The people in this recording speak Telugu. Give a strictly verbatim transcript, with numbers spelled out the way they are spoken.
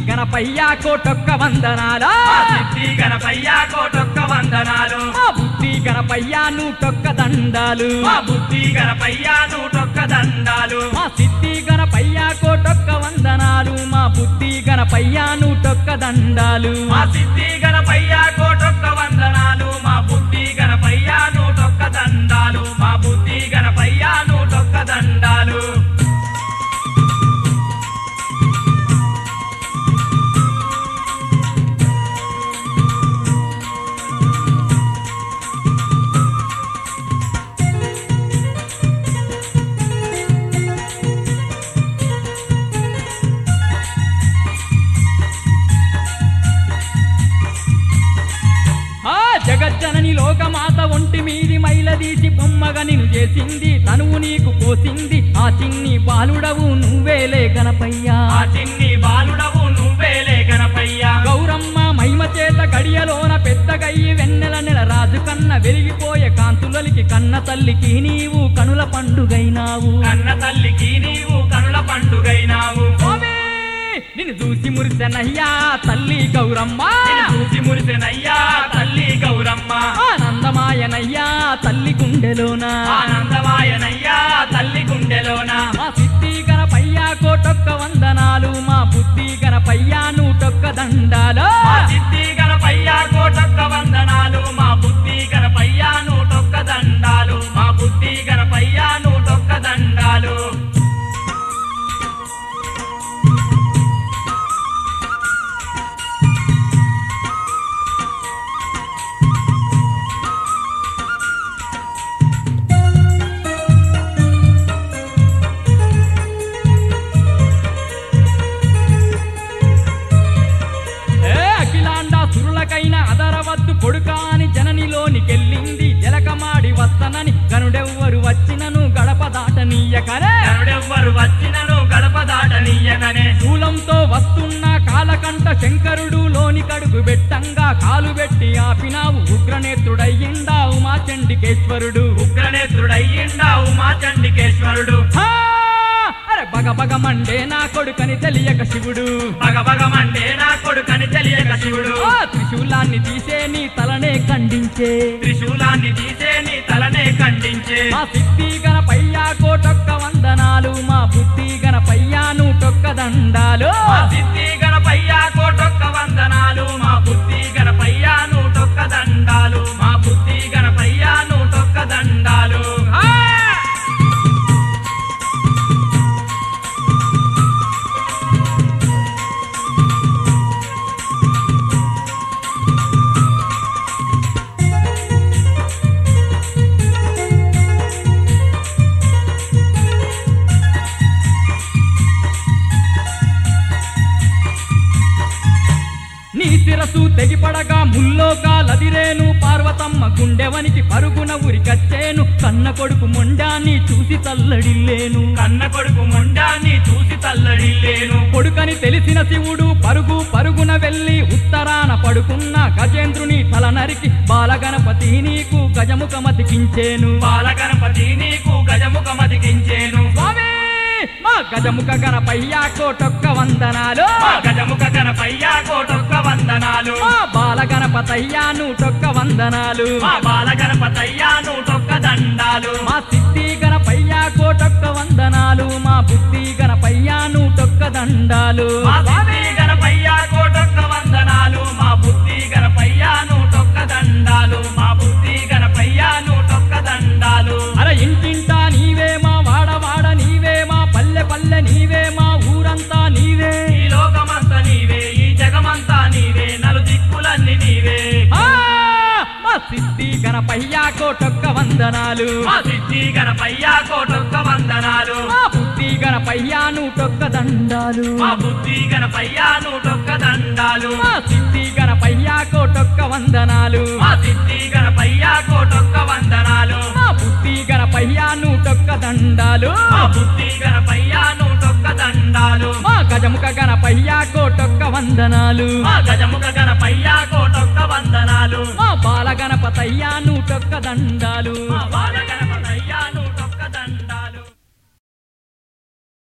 గణపయ్య కోటొక్క వందనాలు మా సిద్ధి గణపయ్య కోటొక్క వందనాలు మా బుద్ధి గణపయ్య నూటొక్క దండాలు మా బుద్ధి గణపయ్య నూటొక్క దండాలు మా సిద్ధి గణపయ్య కోటొక్క వందనాలు మా బుద్ధి గణపయ్య నూటొక్క దండాలు మా సిద్ధి గణపయ్య కోటొక్క వందనాలు మా బుద్ధి గణపయ్య నూటొక్క దండాలు మా బుద్ధి గణపయ్య నూటొక్క దండాలు జగజ్జనని లోకమాత ఒంటి మీది మైలదీసి బొమ్మగా నిన్ను చేసింది తనువు నీకు పోసింది ఆ చిన్ని బాలుడవు నువ్వేలే గణపయ్య ఆ చిన్ని బాలుడవు నువ్వేలే గణపయ్య గౌరమ్మ మహిమ చేత గడియలోన పెద్దగయ్యి వెన్నెల నెల రాజు కన్న వెలిగిపోయే కాంతులలికి కన్న తల్లికి నీవు కనుల పండుగైనావు కన్న తల్లికి నీవు కనుల పండుగైనావు నిన్ను చూసి మురిసెనయ్యా తల్లి గౌరమ్మ చూసి మురిసెనయ్యా తల్లి గౌరమ్మ ఆనందమాయనయ్యా తల్లి గుండెలోన ఆనందమాయనయ్యా తల్లి గుండెలోన మా సిద్ధి గణపయ్య కోటొక్క వందనాలు మా బుద్ధి గణపయ్య నూటొక్క దండాలు మా సిద్ధి గణపయ్య కోటొక్క వందనాలు మా బుద్ధి గణపయ్య నూటొక్క దండాలు మా బుద్ధి గణపయ్య నూటొక్క దండాలు అదరవద్దు కొడుకాని జననిలోనికెళ్ళింది జలకమాడి వస్తనని గనుడెవ్వరు వచ్చినను గడప దాటనీయకనే గనుడెవ్వరు వచ్చినను గడప దాటనీయకనే శూలంతో వస్తున్న కాలకంఠ శంకరుడు లోని కడుగు బెట్టంగా కాలు పెట్టి ఆపినావు ఉగ్రనేత్రుడయ్యిండా ఉమా చండికేశ్వరుడు ఉగ్రనేత్రుడయ్యిండా ఉమా చండికేశ్వరుడు అరే బగ బగ మండే నా కొడుకని తెలియక శివుడు బగ బగ మండే నా కొడుకని తెలియక శివుడు త్రిశూలాన్ని తీసే నీ తలనే ఖండించే త్రిశూలాన్ని తీసే నీ తలనే ఖండించే మా సిద్ధి గణపయ్య కోటొక్క వందనాలు మా బుద్ధి గణపయ్య నూటొక్క దండాలు మా సిద్ధి గణపయ్య కోటొక్క వందనాలు మా బుద్ధి గణపయ్య నూటొక్క దండాలు మా బుద్ధి గణపయ్య నూటొక్క దండాలు నీ శిరసు తెగిపడగా ముల్లోకాలదిరేను పార్వతమ్మ గుండెవనికి పరుగున ఉరికచ్చేను కన్న కొడుకు మొండాన్ని చూసి తల్లడిల్లేను కన్న కొడుకు మొండాన్ని చూసి తల్లడిల్లేను కొడుకని తెలిసిన శివుడు పరుగు పరుగున వెళ్లి ఉత్తరాన పడుకున్న గజేంద్రుని తల నరికి బాలగణపతి నీకు గజముఖమతికించేను బాలగణపతి నీకు గజముఖమతికించేను మా గజముఖ గణపయ్య కోటొక్క వందనాలు మా గజముఖ గణపయ్య కోటొక్క వందనాలు మా బాల గణపతయ్య నూటొక్క వందనాలు మా బాల గణపతయ్య నూటొక్క దండాలు మా సిద్ధి గణపయ్య కోటొక్క వందనాలు మా బుద్ధి గణపయ్య నూటొక్క దండాలు మా సిద్ధి గణపయ్య కోటొక్క వందనాలు మా బుద్ధి గణపయ్య నూటొక్క దండాలు మా బుద్ధి గణపయ్య నూటొక్క దండాలు అర ఇంటింటా నీవే మా వాడవాడ నీవే మా పల్లె పల్లె నీవే మా ఊరంతా నీవే ఈ లోకమంతా నీవే ఈ జగమంతా నీవే నలు దిక్కులన్నీ నీవే మా సిద్ధి గణపయ్య కోటొక్క వందనాలు మా సిద్ధి గణపయ్య కోటొక్క వందనాలు మా బుద్ధి గణపయ్య నూటొక్క దండాలు మా బుద్ధి గణపయ్య నూటొక్క దండాలు మా సిద్ధి గణపయ్య కోటొక్క వందనాలు మా సిద్ధి గణపయ్య కోటొక్క వందనాలు మా బుద్ధి గణపయ్య నూటొక్క దండాలు మా బుద్ధి గణపయ్య నూటొక్క దండాలు మా గజముఖ గణపయ్య కోటొక్క వందనాలు మా గజముఖ గణపయ్య కోటొక్క వందనాలు మా బాల గణపతయ్య నూటొక్క దండాలు మా బాల